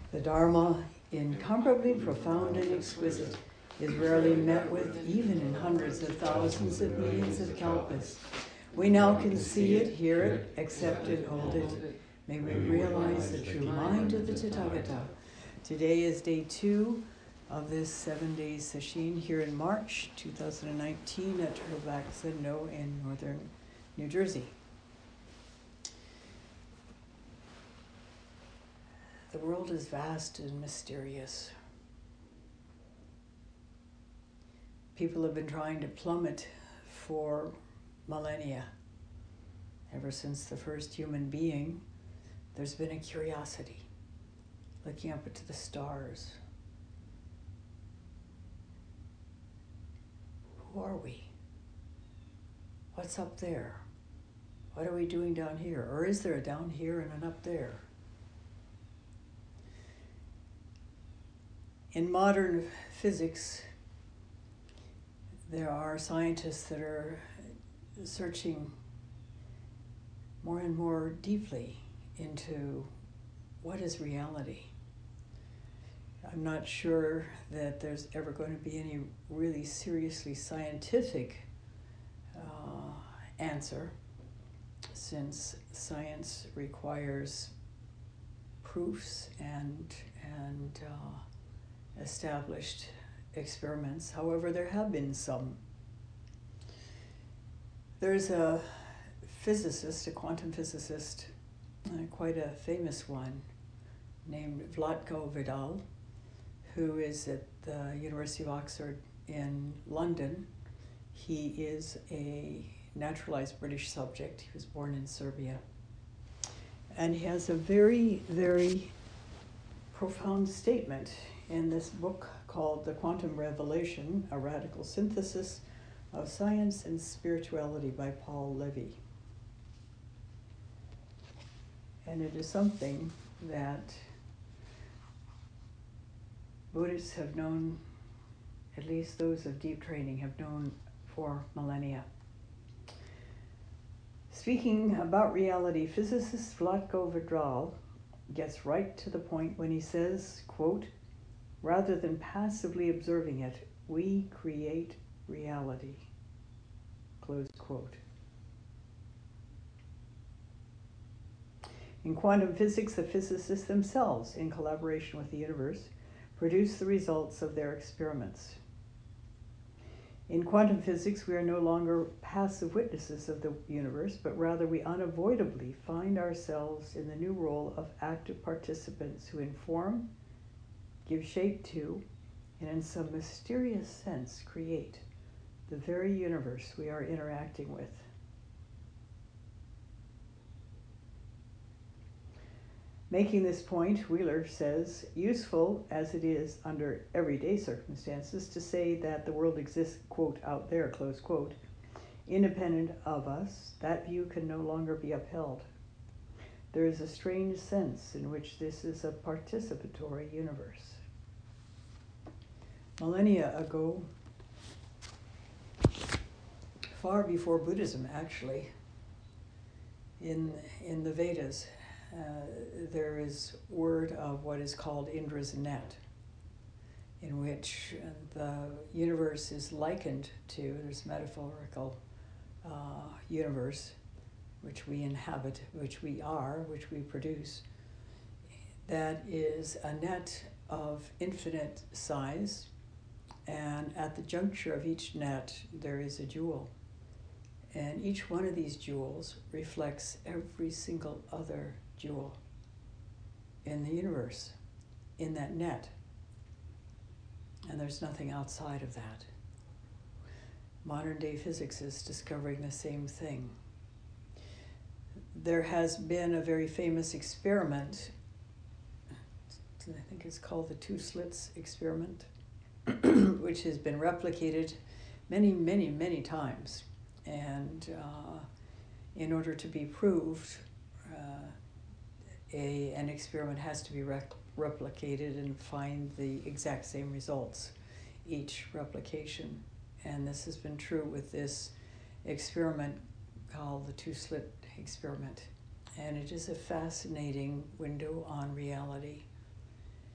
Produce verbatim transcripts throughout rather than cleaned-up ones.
The Dharma, incomparably profound and exquisite, is rarely met with even in hundreds of thousands of millions of kalpas. We now can see it, hear it, accept it, hold it. May we realize the true mind of the Tathagata. Today is day two of this seven-day sesshin here in March two thousand nineteen at Turtleback Zendo in northern New Jersey. The world is vast and mysterious. People have been trying to plumb it for millennia. Ever since the first human being, there's been a curiosity, looking up into the stars. Who are we? What's up there? What are we doing down here? Or is there a down here and an up there? In modern physics, there are scientists that are searching more and more deeply into what is reality. I'm not sure that there's ever going to be any really seriously scientific uh, answer, since science requires proofs and and uh, established experiments. However, there have been some. There's a physicist, a quantum physicist, uh, quite a famous one, named Vlatko Vidal, who is at the University of Oxford in London. He is a naturalized British subject. He was born in Serbia. And he has a very, very profound statement in this book called The Quantum Revelation, A Radical Synthesis of Science and Spirituality by Paul Levy. And it is something that Buddhists have known, at least those of deep training have known for millennia. Speaking about reality, physicist Vlatko Vidal gets right to the point when he says, quote, "Rather than passively observing it, we create reality," close quote. In quantum physics, the physicists themselves, in collaboration with the universe, produce the results of their experiments. In quantum physics, we are no longer passive witnesses of the universe, but rather we unavoidably find ourselves in the new role of active participants who inform, give shape to, and in some mysterious sense create the very universe we are interacting with. Making this point, Wheeler says, useful as it is under everyday circumstances to say that the world exists, quote, out there, close quote, independent of us, that view can no longer be upheld. There is a strange sense in which this is a participatory universe. Millennia ago, far before Buddhism actually, in, in the Vedas, uh, there is word of what is called Indra's net, in which the universe is likened to, there's metaphorical uh, universe, which we inhabit, which we are, which we produce, that is a net of infinite size, and at the juncture of each net there is a jewel. And each one of these jewels reflects every single other jewel in the universe, in that net. And there's nothing outside of that. Modern day physics is discovering the same thing. There has been a very famous experiment, I think it's called the two slits experiment, which has been replicated many, many, many times. And uh, in order to be proved, uh, a, an experiment has to be rec- replicated and find the exact same results, each replication. And this has been true with this experiment called the two-slit experiment. And it is a fascinating window on reality.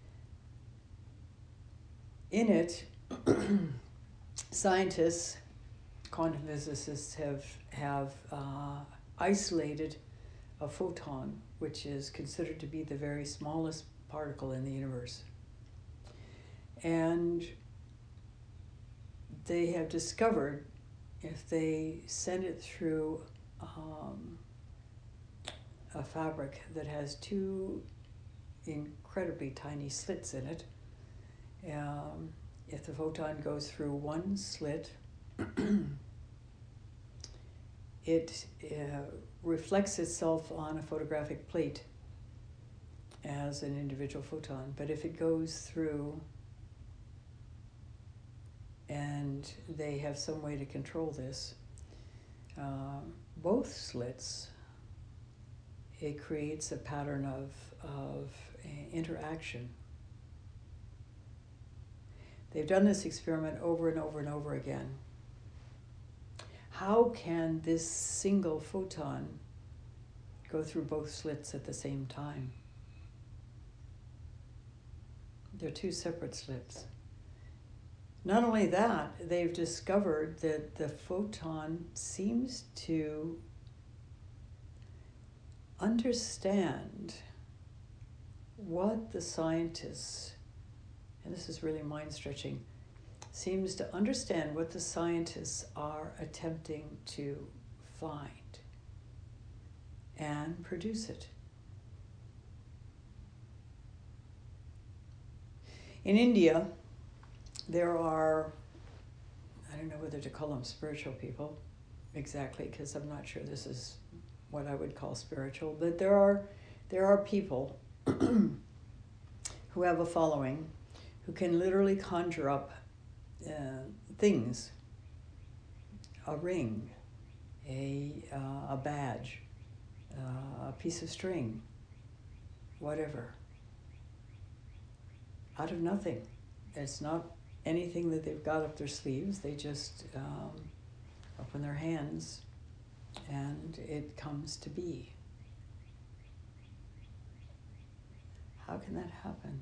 in it, scientists, quantum physicists have, have uh, isolated a photon, which is considered to be the very smallest particle in the universe. And they have discovered if they send it through um, a fabric that has two incredibly tiny slits in it, um, if the photon goes through one slit, it uh, reflects itself on a photographic plate as an individual photon. But if it goes through, and they have some way to control this, uh, both slits, it creates a pattern of, of interaction. They've done this experiment over and over and over again. How can this single photon go through both slits at the same time? They're two separate slits. Not only that, they've discovered that the photon seems to understand what the scientists, and this is really mind-stretching, seems to understand what the scientists are attempting to find and produce it. In India, there are, I don't know whether to call them spiritual people exactly, because I'm not sure this is what I would call spiritual, but there are there are people who have a following who can literally conjure up uh, things, a ring, a, uh, a badge, uh, a piece of string, whatever, out of nothing. It's not anything that they've got up their sleeves. They just um, open their hands and it comes to be. How can that happen?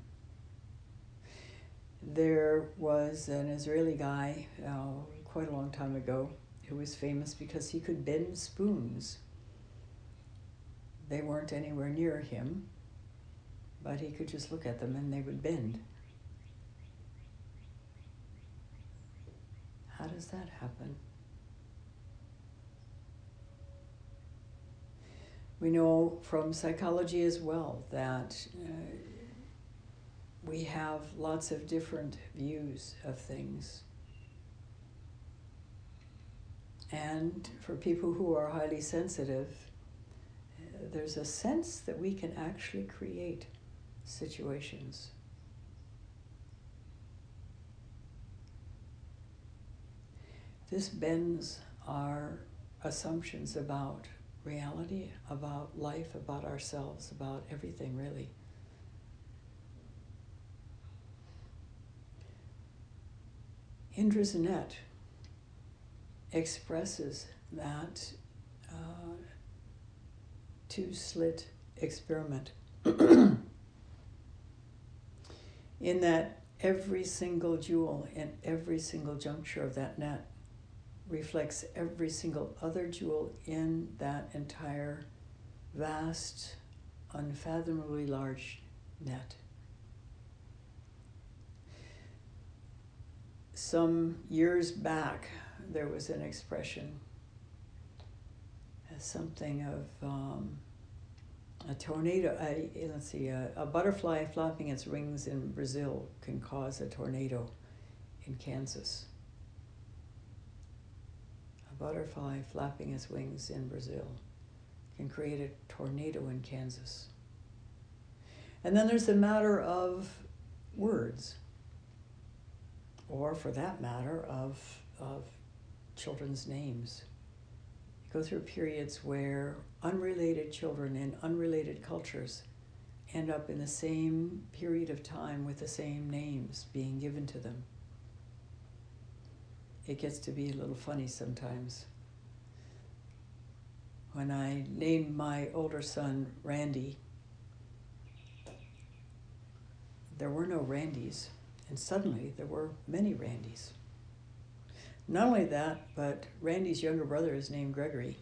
There was an Israeli guy uh, quite a long time ago who was famous because he could bend spoons. They weren't anywhere near him, but he could just look at them and they would bend. How does that happen? We know from psychology as well that uh, we have lots of different views of things. And for people who are highly sensitive, uh, there's a sense that we can actually create situations. This bends our assumptions about reality, about life, about ourselves, about everything, really. Indra's net expresses that uh, two-slit experiment in that every single jewel in every single juncture of that net reflects every single other jewel in that entire vast, unfathomably large net. Some years back, there was an expression, as something of um, a tornado, a, let's see, a, a butterfly flapping its wings in Brazil can cause a tornado in Kansas. A butterfly flapping its wings in Brazil can create a tornado in Kansas. And then there's the matter of words, or for that matter, of, of children's names. You go through periods where unrelated children in unrelated cultures end up in the same period of time with the same names being given to them. It gets to be a little funny sometimes. When I named my older son Randy, there were no Randys And suddenly there were many Randys. Not only that, but Randy's younger brother is named Gregory.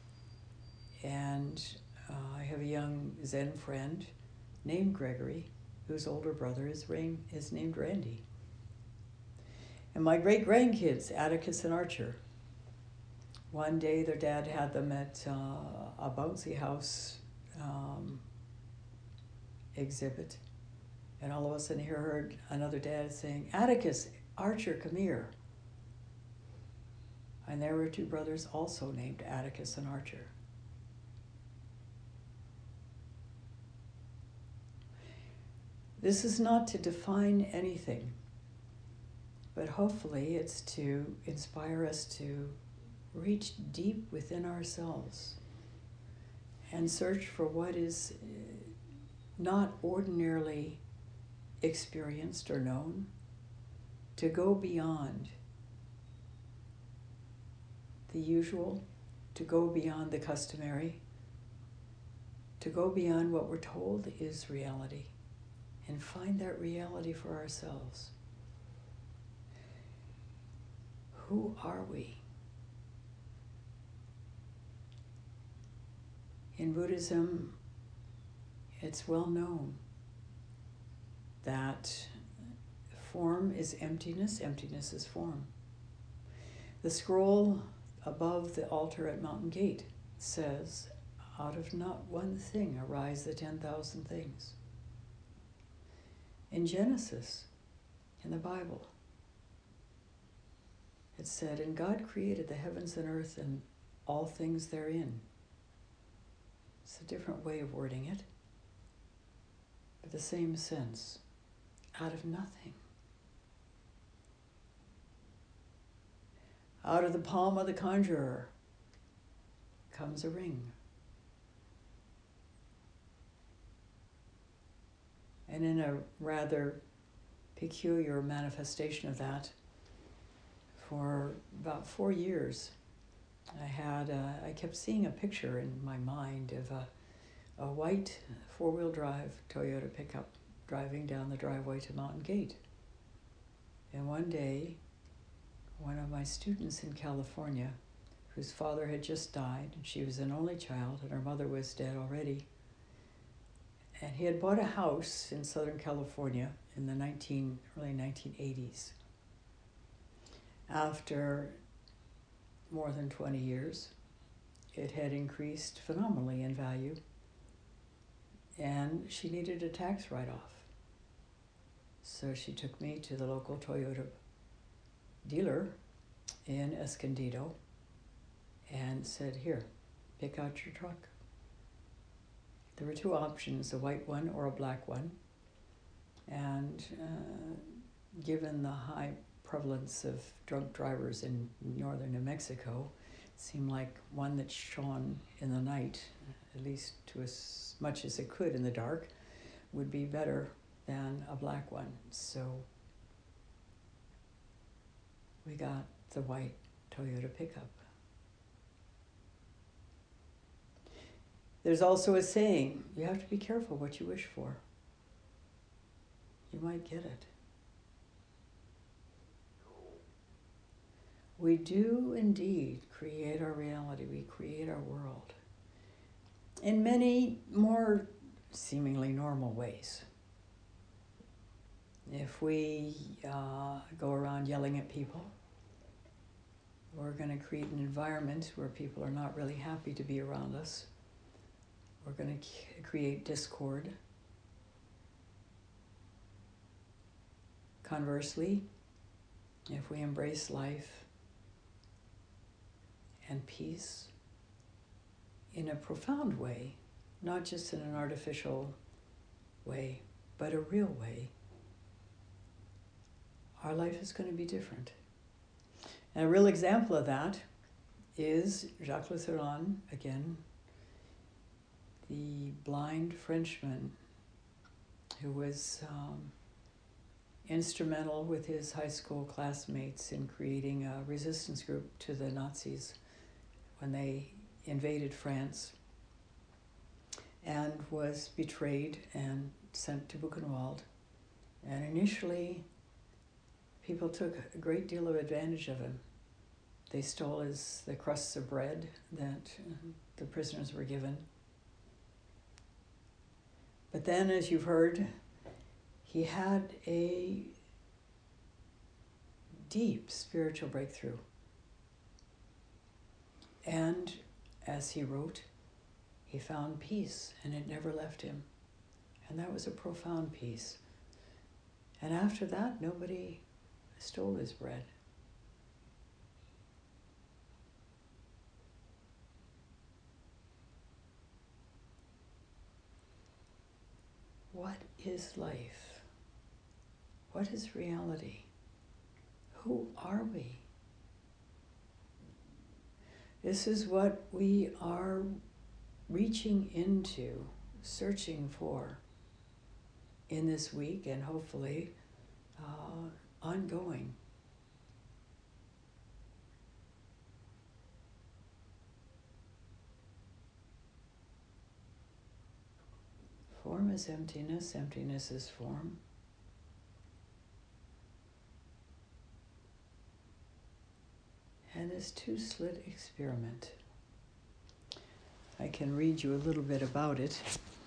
And uh, I have a young Zen friend named Gregory, whose older brother is, Rain, is named Randy. And my great-grandkids, Atticus and Archer, one day their dad had them at uh, a bouncy house um, exhibit. And all of a sudden he heard another dad saying, Atticus, Archer, come here. And there were two brothers also named Atticus and Archer. This is not to define anything, but hopefully it's to inspire us to reach deep within ourselves and search for what is not ordinarily experienced or known, to go beyond the usual, to go beyond the customary, to go beyond what we're told is reality, and find that reality for ourselves. Who are we? In Buddhism, it's well known that form is emptiness, emptiness is form. The scroll above the altar at Mountain Gate says, out of not one thing arise the ten thousand things. In Genesis, in the Bible, it said, and God created the heavens and earth and all things therein. It's a different way of wording it, but the same sense. Out of nothing. Out of the palm of the conjurer comes a ring. And in a rather peculiar manifestation of that, for about four years, I had a, I kept seeing a picture in my mind of a, a white four-wheel drive Toyota pickup driving down the driveway to Mountain Gate. And one day, one of my students in California, whose father had just died, and she was an only child, and her mother was dead already, and he had bought a house in Southern California in the nineteen, early nineteen eighties. After more than twenty years, it had increased phenomenally in value, and she needed a tax write-off. So she took me to the local Toyota dealer in Escondido and said, here, pick out your truck. There were two options, a white one or a black one. And uh, given the high prevalence of drunk drivers in northern New Mexico, it seemed like one that shone in the night, at least to as much as it could in the dark, would be better than a black one. So we got the white Toyota pickup. There's also a saying, you have to be careful what you wish for. You might get it. We do indeed create our reality. We create our world in many more seemingly normal ways. If we uh, go around yelling at people, we're going to create an environment where people are not really happy to be around us. We're going to create discord. Conversely, if we embrace life and peace in a profound way, not just in an artificial way, but a real way, our life is going to be different. And a real example of that is Jacques Lasserand, again, the blind Frenchman who was um, instrumental with his high school classmates in creating a resistance group to the Nazis when they invaded France, and was betrayed and sent to Buchenwald. And initially people took a great deal of advantage of him. They stole his the crusts of bread that the prisoners were given. But then, as you've heard, he had a deep spiritual breakthrough. And as he wrote, he found peace, and it never left him. And that was a profound peace. And after that, nobody stole his bread. What is life? What is reality? Who are we? This is what we are reaching into, searching for in this week, and hopefully uh, ongoing. Form is emptiness, emptiness is form. And this two-slit experiment, I can read you a little bit about it.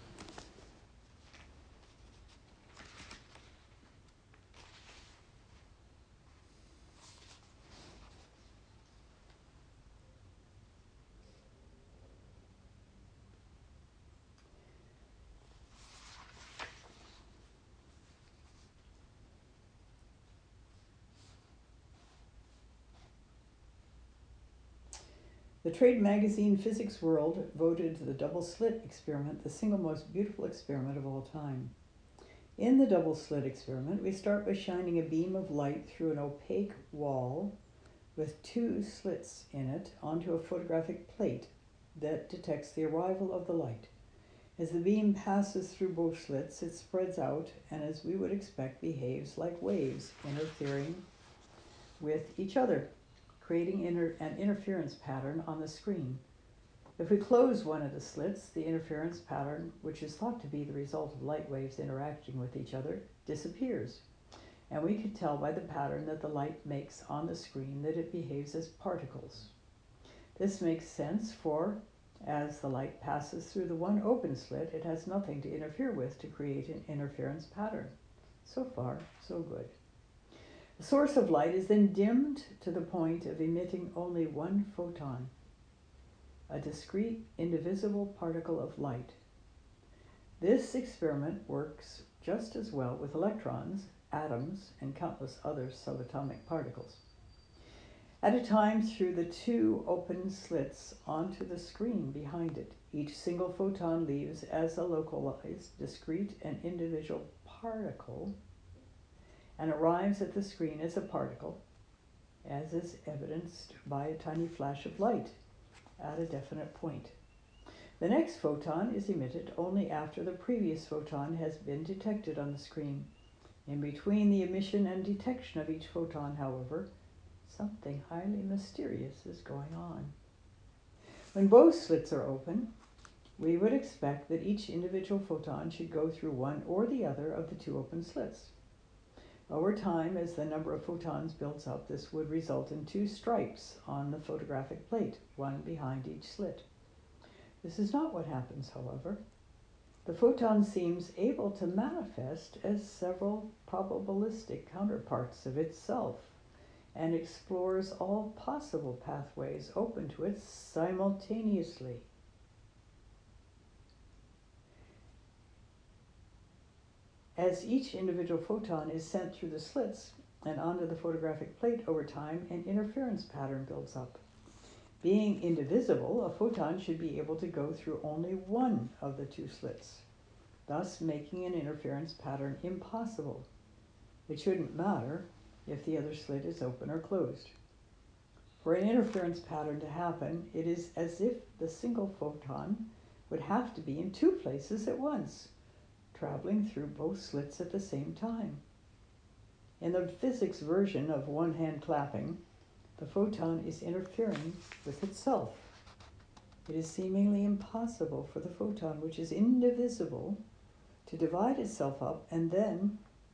The trade magazine Physics World voted the double slit experiment the single most beautiful experiment of all time. In the double slit experiment, we start by shining a beam of light through an opaque wall with two slits in it onto a photographic plate that detects the arrival of the light. As the beam passes through both slits, it spreads out and, as we would expect, behaves like waves, interfering with each other, creating inter- an interference pattern on the screen. If we close one of the slits, the interference pattern, which is thought to be the result of light waves interacting with each other, disappears. And we could tell by the pattern that the light makes on the screen that it behaves as particles. This makes sense, for as the light passes through the one open slit, it has nothing to interfere with to create an interference pattern. So far, so good. The source of light is then dimmed to the point of emitting only one photon, a discrete, indivisible particle of light. This experiment works just as well with electrons, atoms, and countless other subatomic particles. At a time, through the two open slits onto the screen behind it, each single photon leaves as a localized, discrete, and individual particle and arrives at the screen as a particle, as is evidenced by a tiny flash of light at a definite point. The next photon is emitted only after the previous photon has been detected on the screen. In between the emission and detection of each photon, however, something highly mysterious is going on. When both slits are open, we would expect that each individual photon should go through one or the other of the two open slits. Over time, as the number of photons builds up, this would result in two stripes on the photographic plate, one behind each slit. This is not what happens, however. The photon seems able to manifest as several probabilistic counterparts of itself and explores all possible pathways open to it simultaneously. As each individual photon is sent through the slits and onto the photographic plate over time, an interference pattern builds up. Being indivisible, a photon should be able to go through only one of the two slits, thus making an interference pattern impossible. It shouldn't matter if the other slit is open or closed. For an interference pattern to happen, it is as if the single photon would have to be in two places at once, traveling through both slits at the same time. In the physics version of one hand clapping, the photon is interfering with itself. It is seemingly impossible for the photon, which is indivisible, to divide itself up and then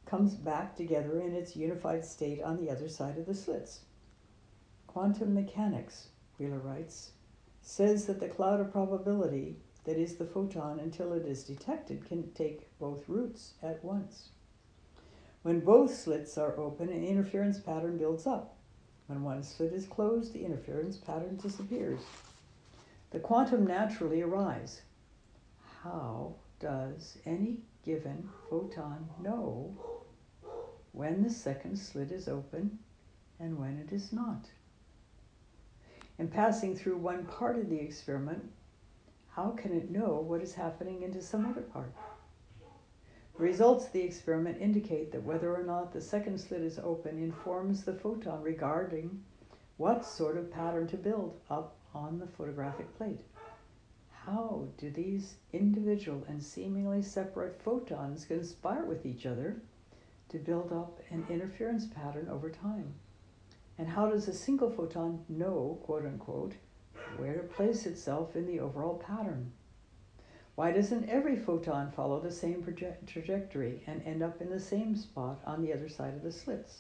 comes back together in its unified state on the other side of the slits. Quantum mechanics, Wheeler writes, says that the cloud of probability that is the photon until it is detected can take both routes at once. When both slits are open, an interference pattern builds up. When one slit is closed, the interference pattern disappears. The quantum naturally arise. How does any given photon know when the second slit is open and when it is not? In passing through one part of the experiment, how can it know what is happening into some other part? The results of the experiment indicate that whether or not the second slit is open informs the photon regarding what sort of pattern to build up on the photographic plate. How do these individual and seemingly separate photons conspire with each other to build up an interference pattern over time? And how does a single photon know, quote unquote, where to place itself in the overall pattern? Why doesn't every photon follow the same proje- trajectory and end up in the same spot on the other side of the slits?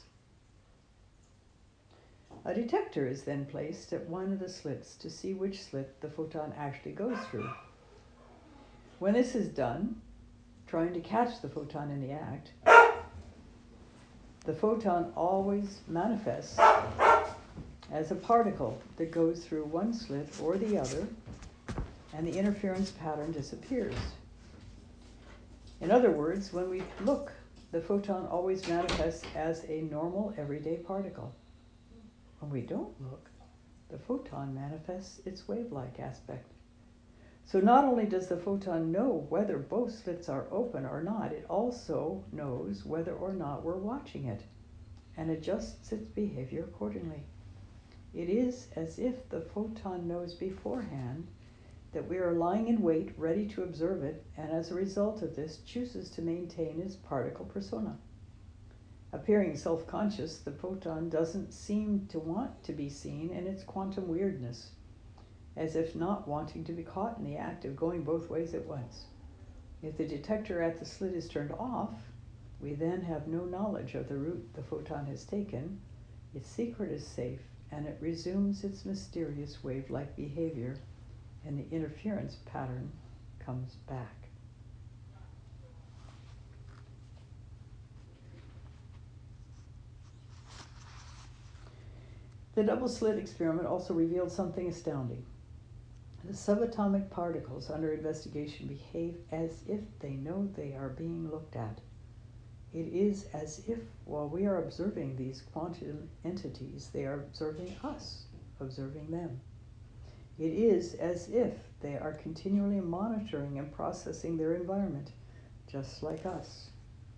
A detector is then placed at one of the slits to see which slit the photon actually goes through. When this is done, trying to catch the photon in the act, the photon always manifests as a particle that goes through one slit or the other, and the interference pattern disappears. In other words, when we look, the photon always manifests as a normal, everyday particle. When we don't look, the photon manifests its wave-like aspect. So not only does the photon know whether both slits are open or not, it also knows whether or not we're watching it and adjusts its behavior accordingly. It is as if the photon knows beforehand that we are lying in wait, ready to observe it, and as a result of this, chooses to maintain its particle persona. Appearing self-conscious, the photon doesn't seem to want to be seen in its quantum weirdness, as if not wanting to be caught in the act of going both ways at once. If the detector at the slit is turned off, we then have no knowledge of the route the photon has taken, its secret is safe, and it resumes its mysterious wave-like behavior, and the interference pattern comes back. The double-slit experiment also revealed something astounding. The subatomic particles under investigation behave as if they know they are being looked at. It is as if, while we are observing these quantum entities, they are observing us, observing them. It is as if they are continually monitoring and processing their environment, just like us.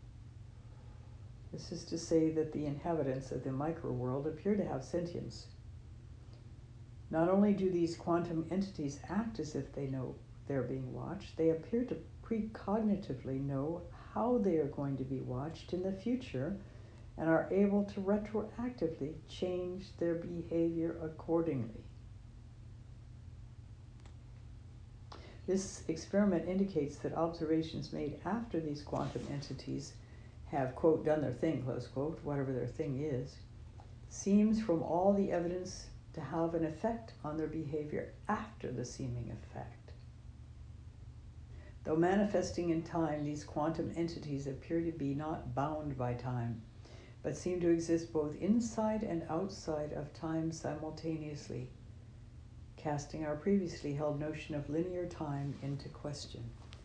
This is to say that the inhabitants of the microworld appear to have sentience. Not only do these quantum entities act as if they know they're being watched, they appear to precognitively know how they are going to be watched in the future and are able to retroactively change their behavior accordingly. This experiment indicates that observations made after these quantum entities have, quote, done their thing, close quote, whatever their thing is, seems from all the evidence to have an effect on their behavior after the seeming effect. Though manifesting in time, these quantum entities appear to be not bound by time, but seem to exist both inside and outside of time simultaneously, casting our previously held notion of linear time into question.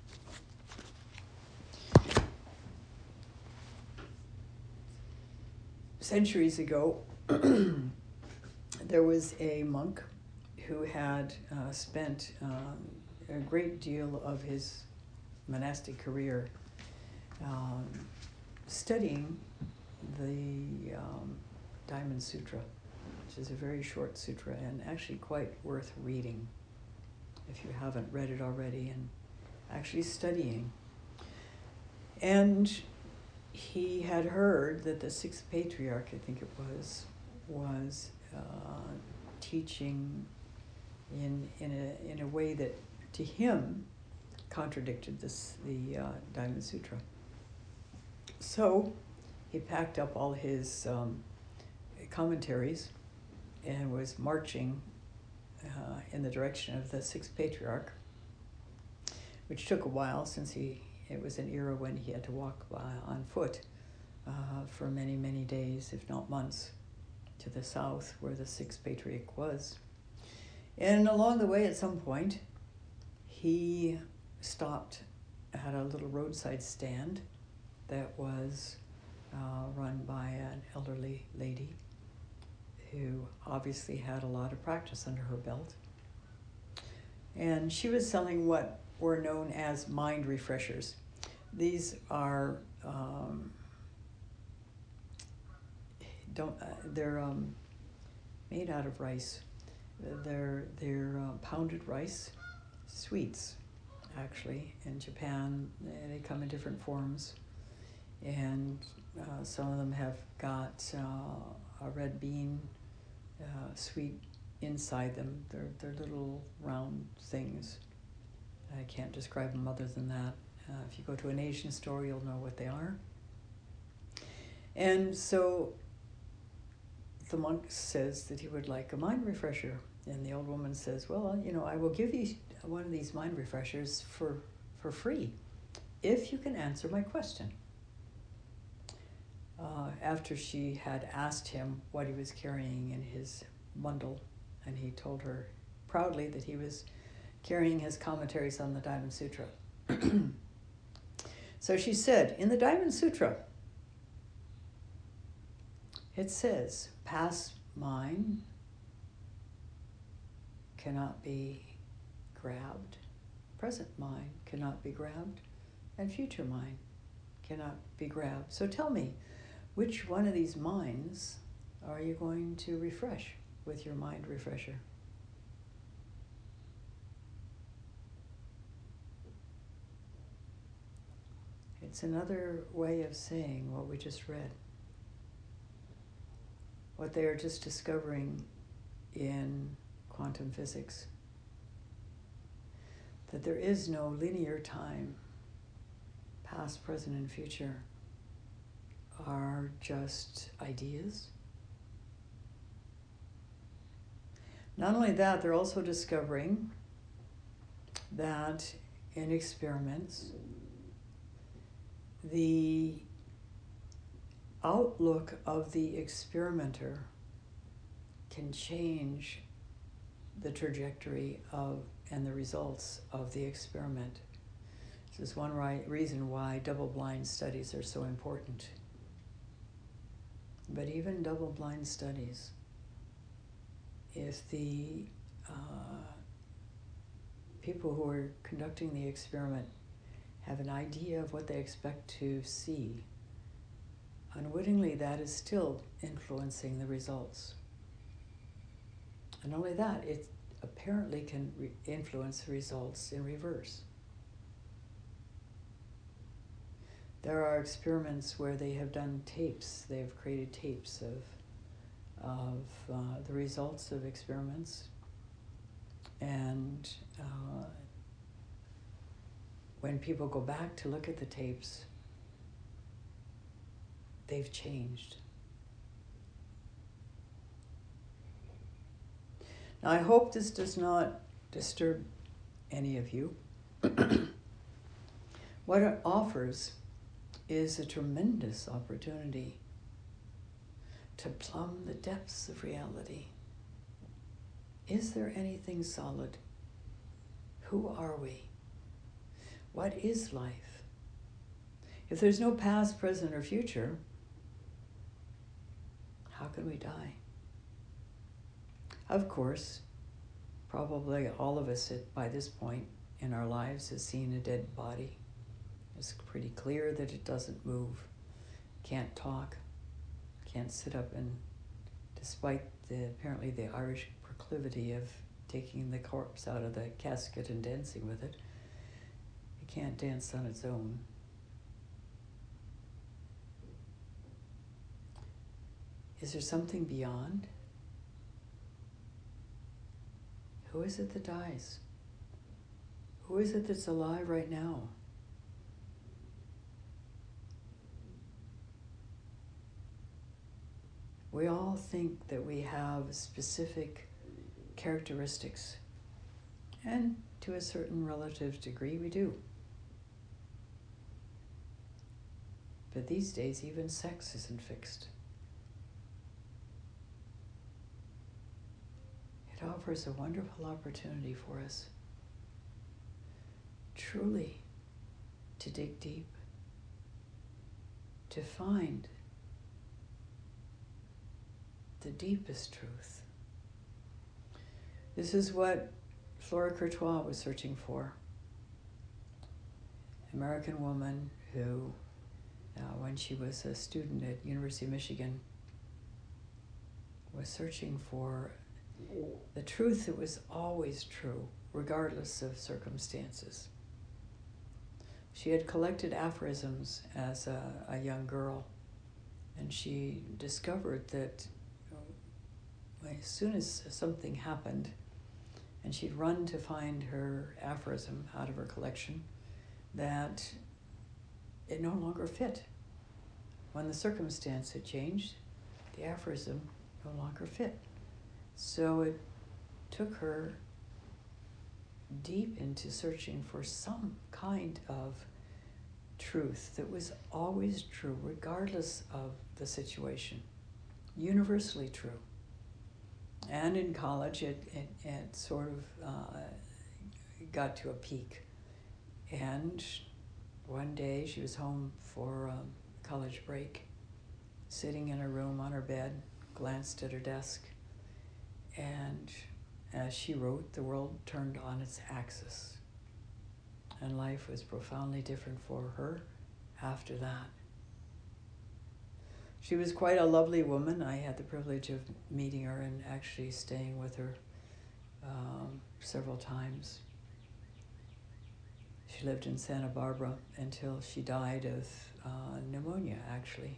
Centuries ago, there was a monk who had uh, spent um, a great deal of his monastic career um, studying the um, Diamond Sutra, which is a very short sutra and actually quite worth reading if you haven't read it already, and actually studying. And he had heard that the sixth patriarch, I think it was, was uh, teaching in in a in a way that to him contradicted this the uh, Diamond Sutra. So he packed up all his um, commentaries and was marching uh, in the direction of the sixth patriarch, which took a while since he it was an era when he had to walk by, on foot uh, for many, many days, if not months, to the south where the sixth patriarch was. And along the way, at some point, he stopped at a little roadside stand that was uh, run by an elderly lady who obviously had a lot of practice under her belt. And she was selling what were known as mind refreshers. These are um, don't uh, they're um, made out of rice. They're they're uh, pounded rice sweets, actually. In Japan, they come in different forms, and uh, some of them have got uh, a red bean uh, sweet inside them. They're they're little round things. I can't describe them other than that. Uh, if you go to an Asian store, you'll know what they are. And so the monk says that he would like a mind refresher. And the old woman says, well, you know, I will give you one of these mind refreshers for, for free if you can answer my question. Uh, after she had asked him what he was carrying in his bundle, and he told her proudly that he was carrying his commentaries on the Diamond Sutra. So she said, in the Diamond Sutra, it says, past mind cannot be grabbed, present mind cannot be grabbed, and future mind cannot be grabbed. So tell me, which one of these minds are you going to refresh with your mind refresher? It's another way of saying what we just read. What they are just discovering in quantum physics. That there is no linear time. Past, present, and future are just ideas. Not only that, they're also discovering that in experiments, the outlook of the experimenter can change the trajectory of and the results of the experiment. This is one right reason why double-blind studies are so important. But even double-blind studies, if the uh, people who are conducting the experiment have an idea of what they expect to see, unwittingly that is still influencing the results. And only that, it apparently can re- influence the results in reverse. There are experiments where they have done tapes, they have created tapes of, of uh, the results of experiments, and uh, when people go back to look at the tapes, they've changed. Now, I hope this does not disturb any of you. What it offers is a tremendous opportunity to plumb the depths of reality. Is there anything solid? Who are we? What is life? If there's no past, present, or future, how can we die? Of course, probably all of us at, by this point in our lives has seen a dead body. It's pretty clear that it doesn't move, can't talk, can't sit up, and despite the apparently the Irish proclivity of taking the corpse out of the casket and dancing with it, it can't dance on its own. Is there something beyond? Who is it that dies? Who is it that's alive right now? We all think that we have specific characteristics, and to a certain relative degree we do. But these days even sex isn't fixed. It offers a wonderful opportunity for us truly to dig deep, to find the deepest truth. This is what Flora Courtois was searching for. American woman who, uh, when she was a student at University of Michigan, was searching for the truth that was always true, regardless of circumstances. She had collected aphorisms as a, a young girl, and she discovered that as soon as something happened, and she'd run to find her aphorism out of her collection, that it no longer fit. When the circumstance had changed, the aphorism no longer fit. So it took her deep into searching for some kind of truth that was always true, regardless of the situation, universally true. And in college, it, it, it sort of uh, got to a peak. And one day she was home for um, college break, sitting in her room on her bed, glanced at her desk, and as she wrote, the world turned on its axis. And life was profoundly different for her after that. She was quite a lovely woman. I had the privilege of meeting her and actually staying with her um, several times. She lived in Santa Barbara until she died of uh, pneumonia, actually.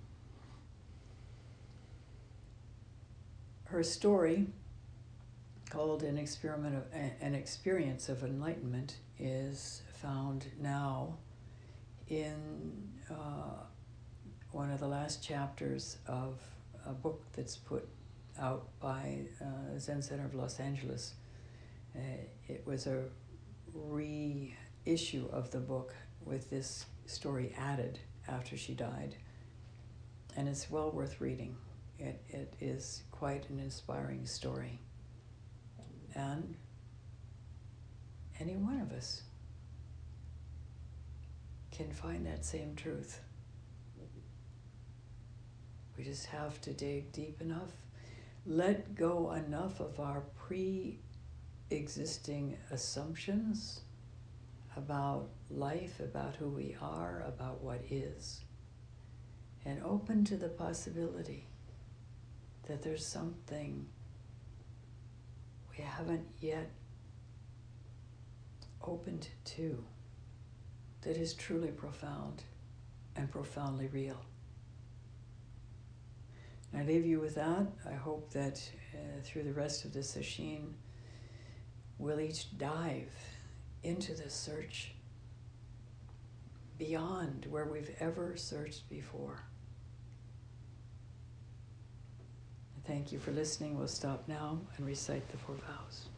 Her story, called An Experiment of, An Experience of Enlightenment, is found now in uh, one of the last chapters of a book that's put out by uh, Zen Center of Los Angeles. Uh, it was a reissue of the book with this story added after she died, and it's well worth reading. It, it is quite an inspiring story. And any one of us can find that same truth. We just have to dig deep enough, let go enough of our pre-existing assumptions about life, about who we are, about what is, and open to the possibility that there's something we haven't yet opened to that is truly profound and profoundly real. I leave you with that. I hope that uh, through the rest of the session, we'll each dive into this search beyond where we've ever searched before. Thank you for listening. We'll stop now and recite the four vows.